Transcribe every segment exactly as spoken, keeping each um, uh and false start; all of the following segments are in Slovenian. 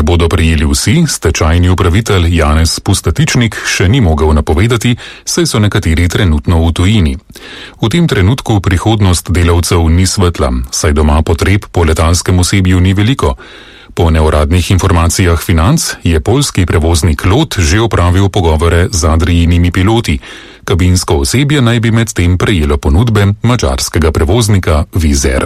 jih bodo prejeli vsi, stečajni upravitelj Janez Pustatičnik še ni mogel napovedati, saj so nekateri trenutno v tujini. V tem trenutku prihodnost delavcev ni svetla, saj doma potreb po letalskem osebju ni veliko. Po neuradnih informacijah Financ je poljski prevoznik Lot že opravil pogovore z Adrijinimi piloti. Kabinsko osebje naj bi medtem prejelo ponudbe madžarskega prevoznika Wizz Air.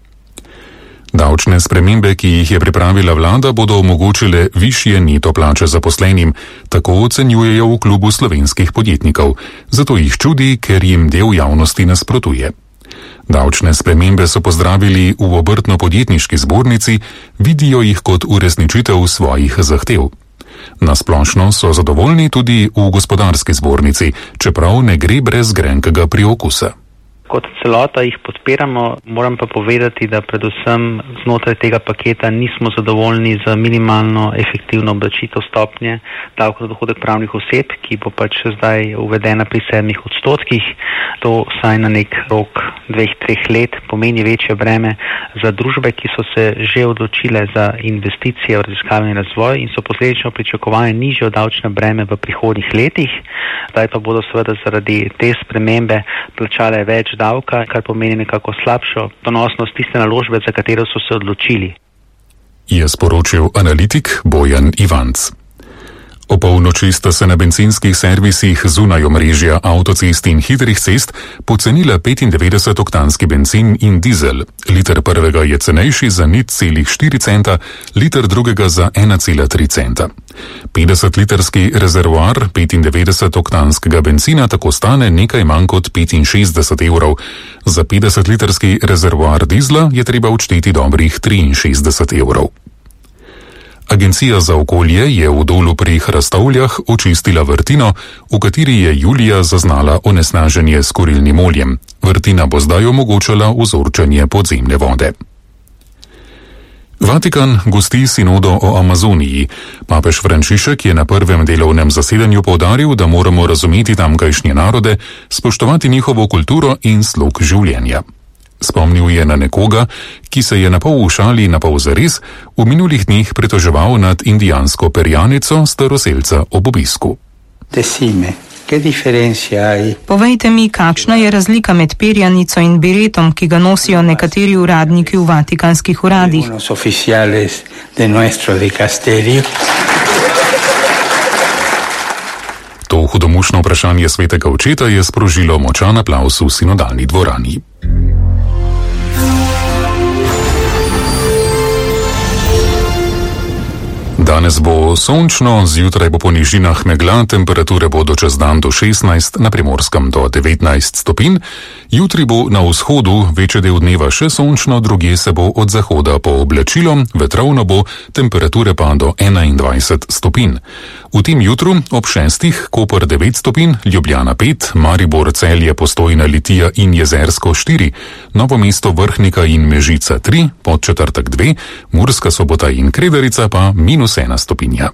Davčne spremembe, ki jih je pripravila vlada, bodo omogočile višje neto plače zaposlenim, tako ocenjujejo v klubu slovenskih podjetnikov. Zato jih čudi, ker jim del javnosti nasprotuje. Davčne spremembe so pozdravili v obrtno-podjetniški zbornici, vidijo jih kot uresničitev svojih zahtev. Nasplošno so zadovoljni tudi v gospodarski zbornici, čeprav ne gre brez grenkega priokusa. Kot celota jih podpiramo, moram pa povedati, da predvsem znotraj tega paketa nismo zadovoljni z minimalno efektivno obdavčitev stopnje davka na dohodek pravnih oseb, ki bo pač zdaj uvedena pri sedmih odstotkih. To vsaj na nek rok dveh, treh let pomeni večje breme za družbe, ki so se že odločile za investicije v raziskave in razvoj in so posledično pričakovane nižje davčne breme v prihodnjih letih. Zdaj pa bodo seveda zaradi te spremembe plačale več davka, kar pomeni nekako slabšo donosnost tiste naložbe, za katero so se odločili. Je sporočil analitik Bojan Ivanc. O polnoči sta se na bencinskih servisih zunaj omrežja avtocest in hitrih cest pocenila petindevetdesetoktanski bencin in dizel. Liter prvega je cenejši za nič celih štiri centa, liter drugega za ena cela tri centa. petdesetlitrski rezervoar petindevetdesetoktanskega bencina tako stane nekaj manj kot petinšestdeset evrov. Za petdesetlitrski rezervoar dizla je treba odšteti dobrih triinšestdeset evrov. Agencija za okolje je v Dolu pri Hrastovljah očistila vrtino, v kateri je julija zaznala onesnaženje s kurilnim oljem. Vrtina bo zdaj omogočala vzorčenje podzemne vode. Vatikan gosti sinodo o Amazoniji. Papež Frančišek je na prvem delovnem zasedanju poudaril, da moramo razumeti tamkajšnje narode, spoštovati njihovo kulturo in slog življenja. Spomnil je na nekoga, ki se je na pol v šali, na pol zares v minulih dneh pritoževal nad indijansko perjanico staroselca ob obisku. Povejte mi, kakšna je razlika med perjanico in beretom, ki ga nosijo nekateri uradniki v vatikanskih uradih? To hudomušno vprašanje svetega očeta je sprožilo močan aplavz v sinodalni dvorani. Danes bo sončno, zjutraj bo po nižinah megla, temperature bodo čez dan do šestnajst, na Primorskem do devetnajst stopinj. Jutri bo na vzhodu večji del dneva še sončno, drugje se bo od zahoda pooblačilo, vetrovno bo, temperature pa do enaindvajset stopinj. V tem jutru ob šestih Koper devet stopinj, Ljubljana pet, Maribor, Celje, Postojna, Litija in Jezersko štiri, Novo mesto, Vrhnika in Mežica tri, Podčetrtek dve, Murska Sobota in Kredarica pa minus ena stopinja.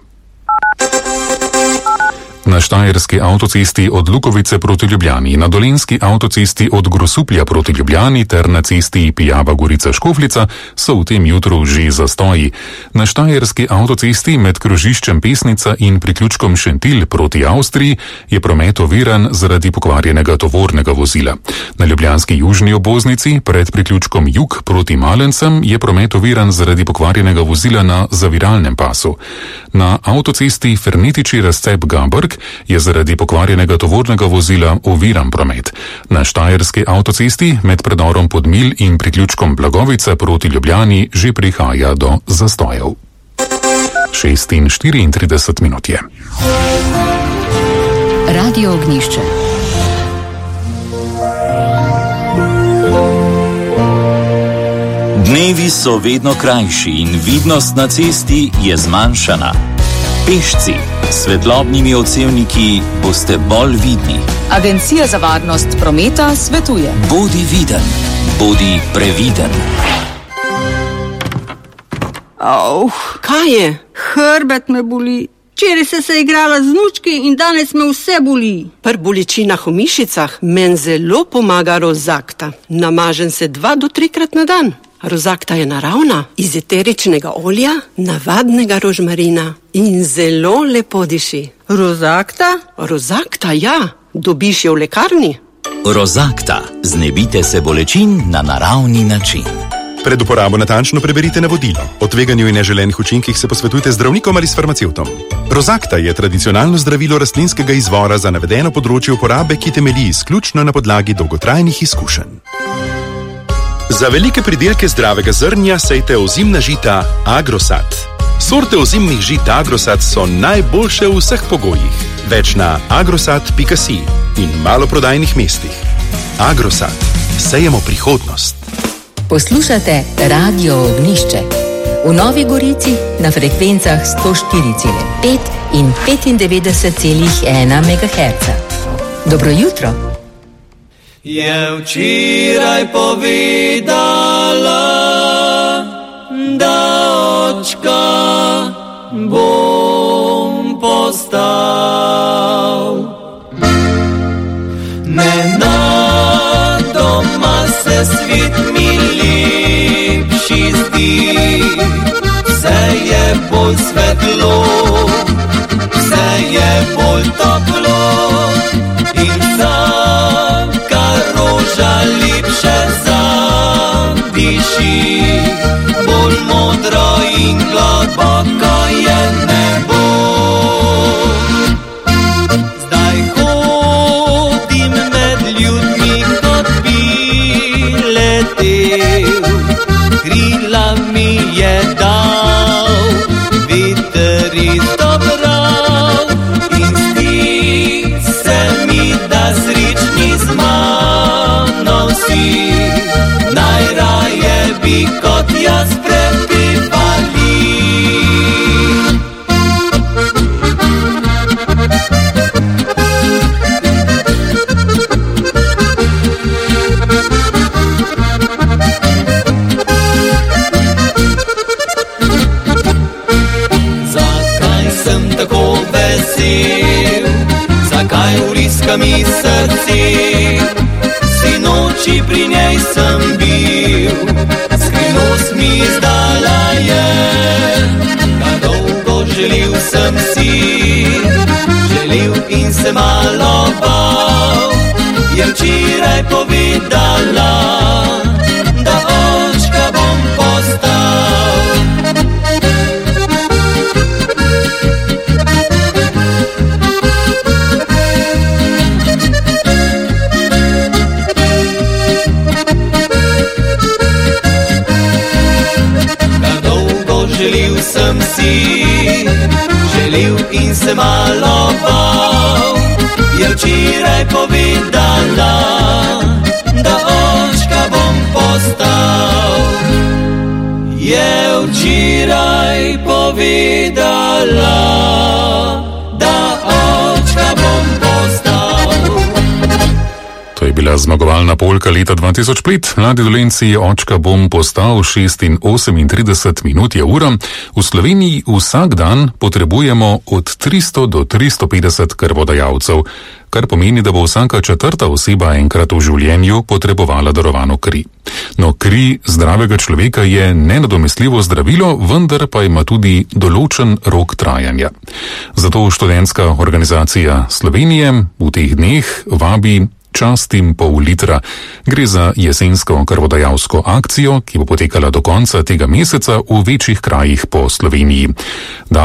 Na štajerski avtocesti od Lukovice proti Ljubljani, na dolenjski avtocesti od Grosuplja proti Ljubljani ter na cesti Pijava-Gorica-Škofljica so v tem jutru že zastoji. Na štajerski avtocesti med krožiščem Pesnica in priključkom Šentilj proti Avstriji je promet oviran zaradi pokvarjenega tovornega vozila. Na ljubljanski južni obvoznici pred priključkom Jug proti Malencem je promet oviran zaradi pokvarjenega vozila na zaviralnem pasu. Na avtocesti Fernetiči-Razcep-Gabrk je zaradi pokvarjenega tovornega vozila oviran promet. Na štajerski avtocesti med predorom Podmilj in priključkom Blagovica proti Ljubljani že prihaja do zastojev. šest in štiriintrideset minut je. Radio Ognjišče. Dnevi so vedno krajši in vidnost na cesti je zmanjšana. Pešci s svetlobnimi odsevniki boste bolj vidni. Agencija za varnost prometa svetuje: bodi viden, bodi previden. Oh, kaj je? Hrbet me boli. Včeraj se se igrala z vnučki in danes me vse boli. Pri bolečinah v mišicah men zelo pomaga rozakta. Namažem se dva do trikrat na dan. Rozakta je naravna, iz eteričnega olja, navadnega rožmarina in zelo lepo diši. Rozakta? Rozakta, ja. Dobiš jo v lekarni. Rozakta. Znebite se bolečin na naravni način. Pred uporabo natančno preberite navodilo. O tveganju in neželenih učinkih se posvetujte z zdravnikom ali s farmacevtom. Rozakta je tradicionalno zdravilo rastlinskega izvora za navedeno področje uporabe, ki temelji izključno na podlagi dolgotrajnih izkušenj. Za velike pridelke zdravega zrnja sejte ozimna žita Agrosat. Sorte ozimnih žit Agrosat so najboljše v vseh pogojih. Več na agrosat pika si in maloprodajnih mestih. Agrosat. Sejemo prihodnost. Poslušate Radio Ognjišče. V Novi Gorici na frekvencah sto štiri celih pet in petindevetdeset celih ena megaherca. Dobro jutro. Je včeraj povedala, da očka bom postal. Nenadoma se svet mi lepši zdi, vse je bolj svetlo, vse je bolj toplo in vsaka roža lepše zadiši, bolj modro in globoko je nebo. Zdaj hodim med ljudmi, kot bi letel, krila mi je dal veter iz dobrov in zdi se mi, da srečni z mano vsi, najraje bi kot jaz prepevali. Zakaj sem tako vesel, zakaj vriska mi srce, sinoči pri njej sem bil, skrivnost mi zdala je, da dolgo želel sem si, želel in se malo bal, je včeraj povedala, da očka bom postal. Želel sem si, želel in se malo bal, je včeraj povedala, da očka bom postal. Je včeraj povedala, da očka bom postal. To je bila zmagovalna polka leta dva tisoč pet. Mladi Dolenci, očka bom postal, šest in osemintrideset minut je ura. V Sloveniji vsak dan potrebujemo od tristo do tristo petdeset krvodajalcev, kar pomeni, da bo vsaka četrta oseba enkrat v življenju potrebovala darovano kri. No, kri zdravega človeka je nenadomestljivo zdravilo, vendar pa ima tudi določen rok trajanja. Zato študentska organizacija Slovenije v teh dneh vabi Častim pol litra. Gre za jesensko krvodajalsko akcijo, ki bo potekala do konca tega meseca v večjih krajih po Sloveniji.